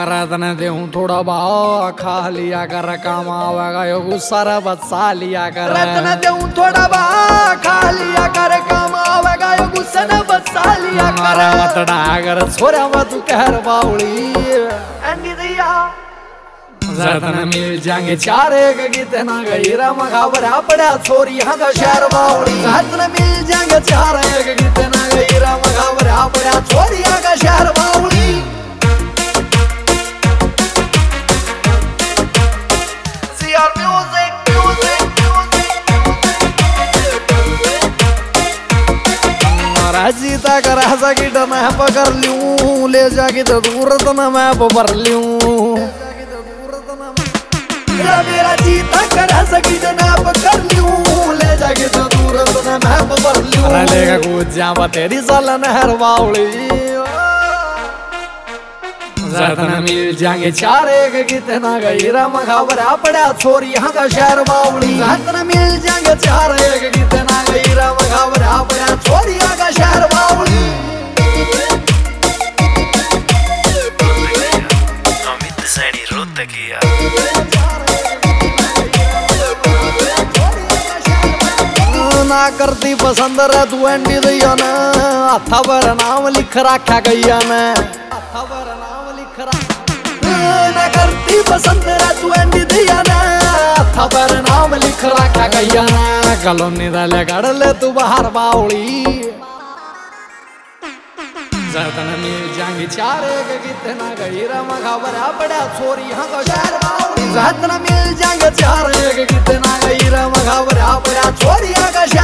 रतन देऊं थोड़ा भाव खा लिया कर, काम आवेगा यो गुस्सा रे बच्चा लिया कर। रतन देऊं थोड़ा भाव खा लिया कर, काम आवेगा यो गुस्सा ने बच्चा लिया कर। मारा मत डागर छोरा मत तू कहर बाउली एंडी दिया रतन मिल जाएंगे चार एक गीत ना गई रा मखावरा पड़ा छोरी यहाँ का शहर बाउली। रतन मिल जाएंगे चार एक गीत ना गई रा मखावरा पड़ा छोरी यहाँ का शहर बाउली। जीता कर ऐसा गिट मैं पकड़ लूं, ले जाके तो दूर तो ना मैं भर लूं। मेरा जीता कर ऐसा गिट मैं पकड़ लूं, ले जाके तो दूर तो ना मैं भर लूं। अरे लेगा कूद जा तेरी साल नहर बाउली। रतन मिल जाएंगे चार एक गीत ना गई रा मखावरा पड़ा छोरी यहाँ का शहर बाउली। रतन मिल जाएंगे चार एक गीत ना गई रा मखावरा पड़ा छोरी यहाँ का शहर बाउली। अमित सैनी रोहतकिया ना करती पसंद रे तू एंडी दैया ने, हथा पर नाम लिख रखा गैया ने, हथा पर नाम लिख ना करती पसंद रे तू एंडी दैया ने, हथा पर नाम लिख रखा गैया ने। कलोनी दले गड़ ले तू बाहर बाउली। रतन मिल जाएंगे चार एक गीत ना गई रा मखावरा पड़ा छोरी यहाँ का शहर बाउली। रतन मिल जाएंगे चार एक गीत ना गई रा मखावरा पड़ा छोरी यहाँ का शहर